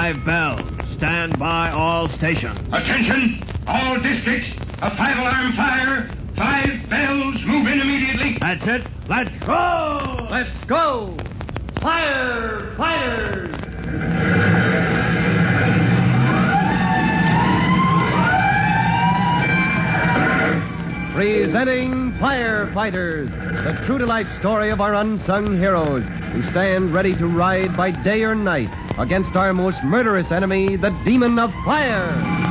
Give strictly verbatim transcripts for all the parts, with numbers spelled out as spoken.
Five bells. Stand by all stations. Attention, all districts. A five-alarm fire. Five bells. Move in immediately. That's it. Let's go! Let's go! Firefighters! Presenting Firefighters, the true-to-life story of our unsung heroes who stand ready to ride by day or night against our most murderous enemy, the demon of fire.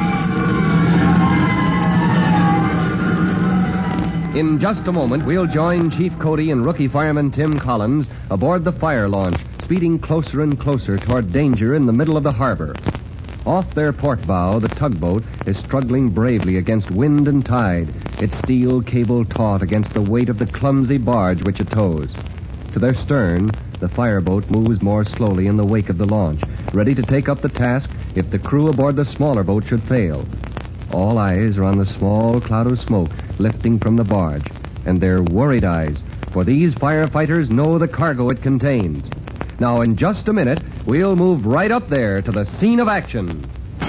In just a moment, we'll join Chief Cody and rookie fireman Tim Collins aboard the fire launch, speeding closer and closer toward danger in the middle of the harbor. Off their port bow, the tugboat is struggling bravely against wind and tide, its steel cable taut against the weight of the clumsy barge which it tows. To their stern, the fireboat moves more slowly in the wake of the launch, ready to take up the task if the crew aboard the smaller boat should fail. All eyes are on the small cloud of smoke lifting from the barge, and they're worried eyes, for these firefighters know the cargo it contains. Now, in just a minute, we'll move right up there to the scene of action.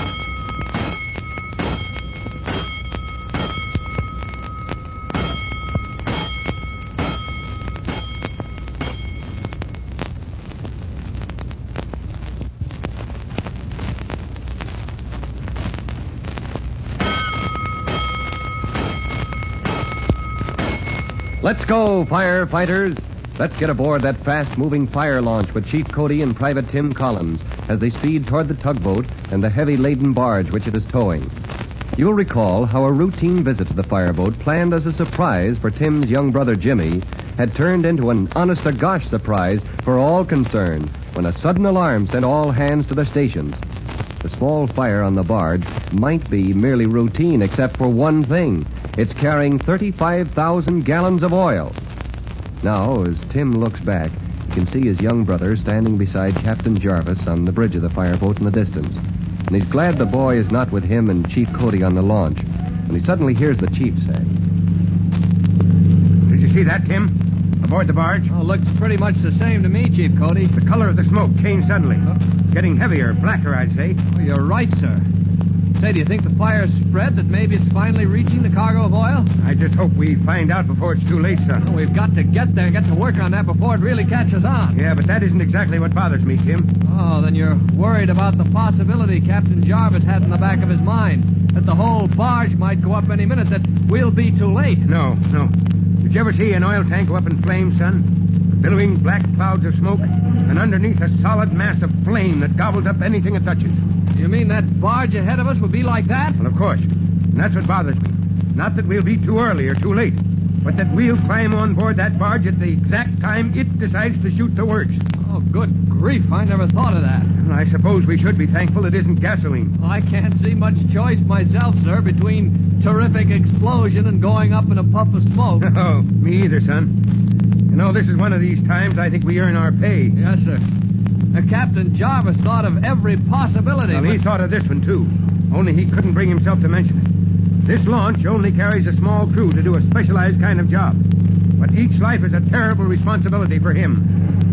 Let's go, firefighters. Let's get aboard that fast-moving fire launch with Chief Cody and Private Tim Collins as they speed toward the tugboat and the heavy-laden barge which it is towing. You'll recall how a routine visit to the fireboat, planned as a surprise for Tim's young brother Jimmy, had turned into an honest-to-gosh surprise for all concerned when a sudden alarm sent all hands to their stations. The small fire on the barge might be merely routine except for one thing. It's carrying thirty-five thousand gallons of oil. Now, as Tim looks back, he can see his young brother standing beside Captain Jarvis on the bridge of the fireboat in the distance. And he's glad the boy is not with him and Chief Cody on the launch. When he suddenly hears the chief say, "Did you see that, Tim? Aboard the barge?" Oh, looks pretty much the same to me, Chief Cody. The color of the smoke changed suddenly. Uh, Getting heavier, blacker, I'd say. Oh, you're right, sir. Say, do you think the fire's spread, that maybe it's finally reaching the cargo of oil? I just hope we find out before it's too late, son. Oh, we've got to get there and get to work on that before it really catches on. Yeah, but that isn't exactly what bothers me, Tim. Oh, then you're worried about the possibility Captain Jarvis had in the back of his mind, that the whole barge might go up any minute, that we'll be too late. No, no. Did you ever see an oil tank go up in flames, son? Billowing black clouds of smoke, and underneath a solid mass of flame that gobbles up anything it touches. You mean that barge ahead of us would be like that? Well, of course. And that's what bothers me. Not that we'll be too early or too late, but that we'll climb on board that barge at the exact time it decides to shoot the works. Oh, good grief. I never thought of that. Well, I suppose we should be thankful it isn't gasoline. I can't see much choice myself, sir, between terrific explosion and going up in a puff of smoke. Oh, me either, son. You know, this is one of these times I think we earn our pay. Yes, sir. Uh, Captain Jarvis thought of every possibility. Well, but... he thought of this one, too. Only he couldn't bring himself to mention it. This launch only carries a small crew to do a specialized kind of job. But each life is a terrible responsibility for him.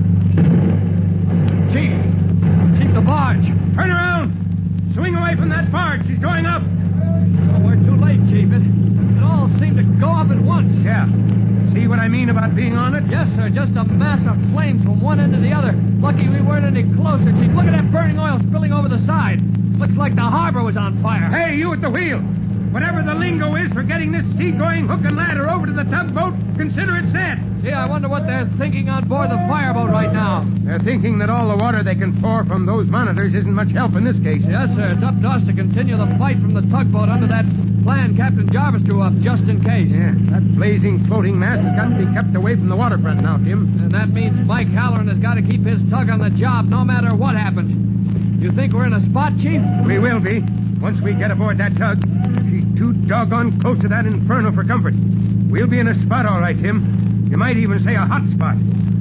Chief! Chief, the barge! Turn around! Swing away from that barge. She's going up. Oh, we're too late, Chief. It, it all seemed to go up at once. Yeah. See what I mean about being on it? Yes, sir. Just a mass of flames from one end to the other. Lucky we weren't any closer, Chief. Look at that burning oil spilling over the side. Looks like the harbor was on fire. Hey, you at the wheel. Whatever the lingo is for getting this sea-going hook and ladder over to the tugboat, consider it set. Gee, I wonder what they're thinking on board the fireboat right now. They're thinking that all the water they can pour from those monitors isn't much help in this case. Yes, sir. It's up to us to continue the fight from the tugboat under that plan Captain Jarvis drew up, just in case. Yeah, that blazing floating mass has got to be kept away from the waterfront now, Tim. And that means Mike Halloran has got to keep his tug on the job no matter what happens. You think we're in a spot, Chief? We will be, once we get aboard that tug. She's too doggone close to that inferno for comfort. We'll be in a spot, all right, Tim. You might even say a hot spot.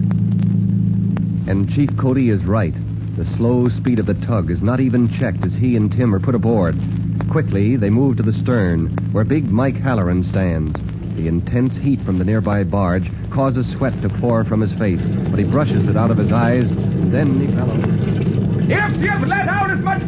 And Chief Cody is right. The slow speed of the tug is not even checked as he and Tim are put aboard. Quickly, they move to the stern, where big Mike Halloran stands. The intense heat from the nearby barge causes sweat to pour from his face, but he brushes it out of his eyes, and then he bellows. If you've let out as much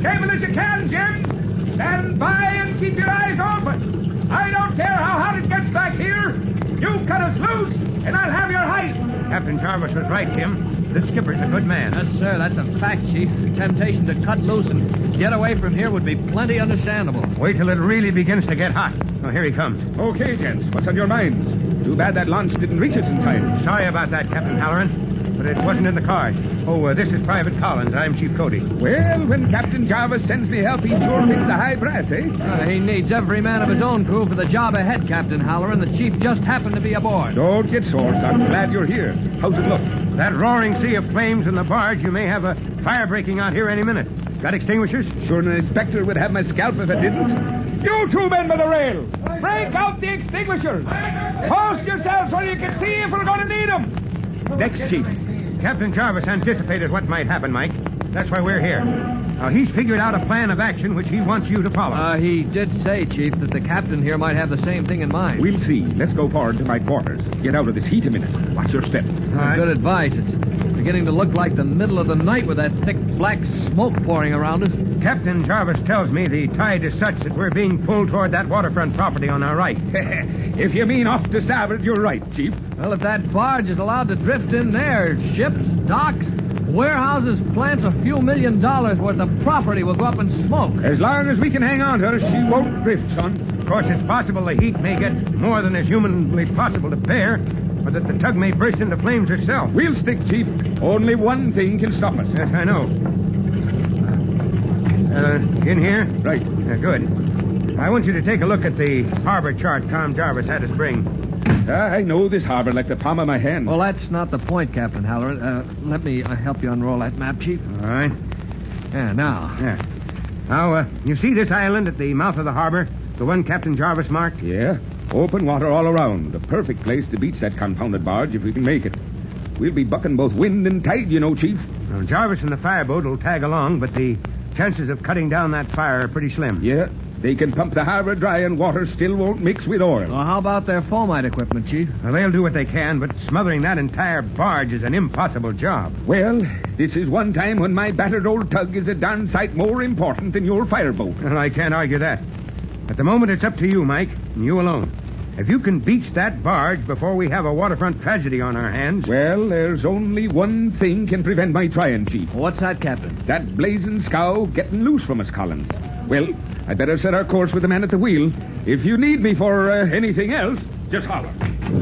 Stand by and keep your eyes open. I don't care how hot it gets back here. You cut us loose, and I'll have your hide. Captain Jarvis was right, Tim. The skipper's a good man. Yes, sir, that's a fact, Chief. The temptation to cut loose and get away from here would be plenty understandable. Wait till it really begins to get hot. Oh, here he comes. Okay, gents. What's on your minds? Too bad that launch didn't reach us in time. Sorry about that, Captain Halloran. But it wasn't in the cards. Oh, uh, this is Private Collins. I'm Chief Cody. Well, when Captain Jarvis sends me help, he sure makes the high brass, eh? Uh, he needs every man of his own crew for the job ahead, Captain Halloran. The Chief just happened to be aboard. Don't get sore, son. Glad you're here. How's it look? That roaring sea of flames in the barge, you may have a fire breaking out here any minute. Got extinguishers? Sure an inspector would have my scalp if it didn't. You two men by the rail, break out the extinguishers. Post yourselves so you can see if we're going to need them. Next, Chief. Captain Jarvis anticipated what might happen, Mike. That's why we're here. Now, he's figured out a plan of action which he wants you to follow. Uh, he did say, Chief, that the captain here might have the same thing in mind. We'll see. Let's go forward to my quarters. Get out of this heat a minute. Watch your step. Uh, good advice. It's beginning to look like the middle of the night with that thick black smoke pouring around us. Captain Jarvis tells me the tide is such that we're being pulled toward that waterfront property on our right. If you mean off to starboard, you're right, Chief. Well, if that barge is allowed to drift in there, ships, docks, warehouses, plants, a few million dollars worth of property will go up in smoke. As long as we can hang on to her, she won't drift, son. Of course, it's possible the heat may get more than is humanly possible to bear, or that the tug may burst into flames herself. We'll stick, Chief. Only one thing can stop us. Yes, I know. Uh, in here? Right. Uh, good. I want you to take a look at the harbor chart Tom Jarvis had us bring. I know this harbor like the palm of my hand. Well, that's not the point, Captain Halloran. Uh, let me uh, help you unroll that map, Chief. All right. Yeah, now. Yeah. Now, uh, you see this island at the mouth of the harbor? The one Captain Jarvis marked? Yeah. Open water all around. The perfect place to beach that confounded barge if we can make it. We'll be bucking both wind and tide, you know, Chief. Well, Jarvis and the fireboat will tag along, but the chances of cutting down that fire are pretty slim. Yeah. They can pump the harbor dry and water still won't mix with oil. Well, how about their foamite equipment, Chief? Well, they'll do what they can, but smothering that entire barge is an impossible job. Well, this is one time when my battered old tug is a darn sight more important than your fireboat. Well, I can't argue that. At the moment, it's up to you, Mike, and you alone. If you can beach that barge before we have a waterfront tragedy on our hands... Well, there's only one thing can prevent my trying, Chief. What's that, Captain? That blazing scow getting loose from us, Collins. Well, I'd better set our course with the man at the wheel. If you need me for uh, anything else, just holler.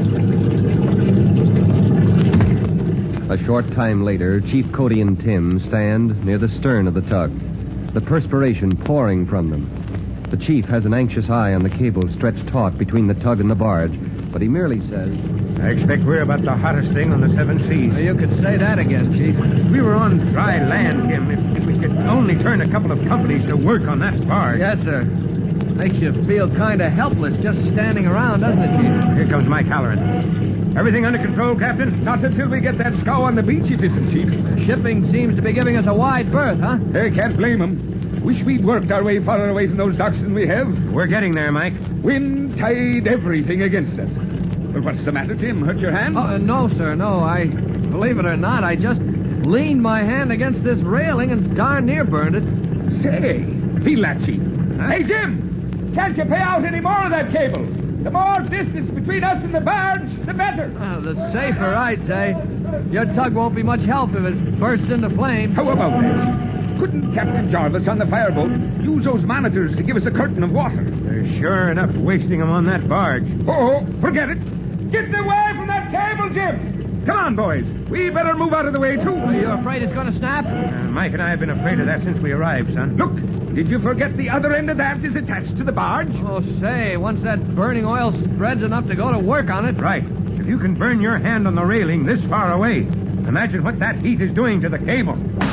A short time later, Chief Cody and Tim stand near the stern of the tug, the perspiration pouring from them. The chief has an anxious eye on the cable stretched taut between the tug and the barge, but he merely says, I expect we're about the hottest thing on the seven seas. Well, you could say that again, Chief. If we were on dry land, Tim, if, if we could only turn a couple of companies to work on that barge. Yes, sir. Makes you feel kind of helpless just standing around, doesn't it, Chief? Here comes Mike Halloran. Everything under control, Captain? Not until we get that scow on the beach, it isn't, Chief. The shipping seems to be giving us a wide berth, huh? Hey, can't blame 'em. Wish we'd worked our way farther away from those docks than we have. We're getting there, Mike. Wind, tide, everything against us. Well, what's the matter, Tim? Hurt your hand? Oh, uh, no, sir, no. I, believe it or not, I just leaned my hand against this railing and darn near burned it. Say, feel that, Chief. Huh? Hey, Jim! Can't you pay out any more of that cable? The more distance between us and the barge, the better. Uh, the safer, I'd say. Your tug won't be much help if it bursts into flame. How about that, Chief? Couldn't Captain Jarvis on the fireboat use those monitors to give us a curtain of water? There's sure enough wasting them on that barge. Oh, forget it. Get away from that cable, Jim. Come on, boys. We better move out of the way, too. Are you afraid it's going to snap? Uh, Mike and I have been afraid of that since we arrived, son. Look, did you forget the other end of that is attached to the barge? Oh, say, once that burning oil spreads enough to go to work on it. Right. If you can burn your hand on the railing this far away, imagine what that heat is doing to the cable.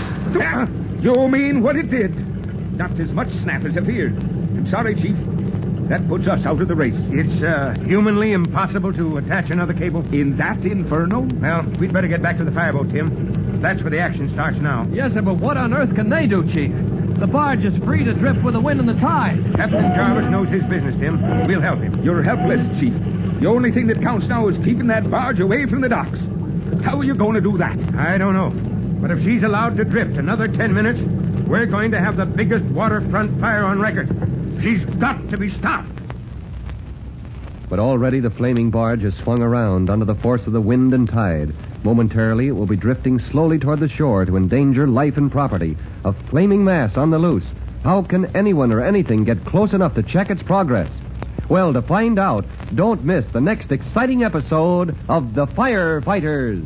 Uh, You mean what it did? Not as much snap as appeared. I'm sorry, Chief. That puts us out of the race. It's uh, humanly impossible to attach another cable? In that inferno? Well, we'd better get back to the fireboat, Tim. That's where the action starts now. Yes, sir, but what on earth can they do, Chief? The barge is free to drift with the wind and the tide. Captain Jarvis knows his business, Tim. We'll help him. You're helpless, Chief. The only thing that counts now is keeping that barge away from the docks. How are you going to do that? I don't know. But if she's allowed to drift another ten minutes, we're going to have the biggest waterfront fire on record. She's got to be stopped. But already the flaming barge has swung around under the force of the wind and tide. Momentarily, it will be drifting slowly toward the shore to endanger life and property. A flaming mass on the loose. How can anyone or anything get close enough to check its progress? Well, to find out, don't miss the next exciting episode of The Firefighters.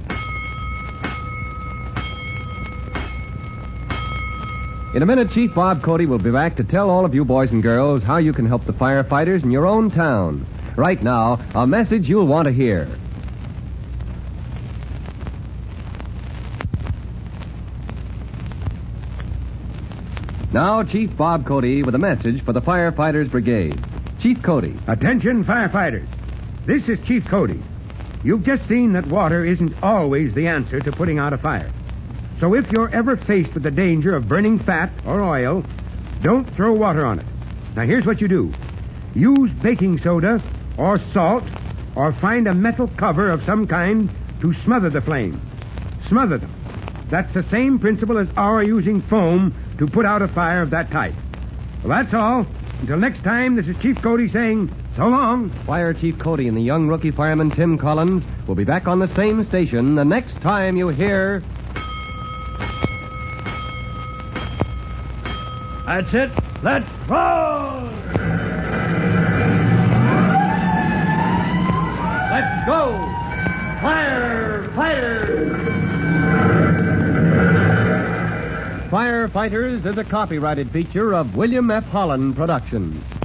In a minute, Chief Bob Cody will be back to tell all of you boys and girls how you can help the firefighters in your own town. Right now, a message you'll want to hear. Now, Chief Bob Cody with a message for the Firefighters Brigade. Chief Cody. Attention, firefighters. This is Chief Cody. You've just seen that water isn't always the answer to putting out a fire. So if you're ever faced with the danger of burning fat or oil, don't throw water on it. Now, here's what you do. Use baking soda or salt or find a metal cover of some kind to smother the flame. Smother them. That's the same principle as our using foam to put out a fire of that type. Well, that's all. Until next time, this is Chief Cody saying so long. Fire Chief Cody and the young rookie fireman Tim Collins will be back on the same station the next time you hear... That's it. Let's roll! Let's go! Firefighters! Firefighters is a copyrighted feature of William F. Holland Productions.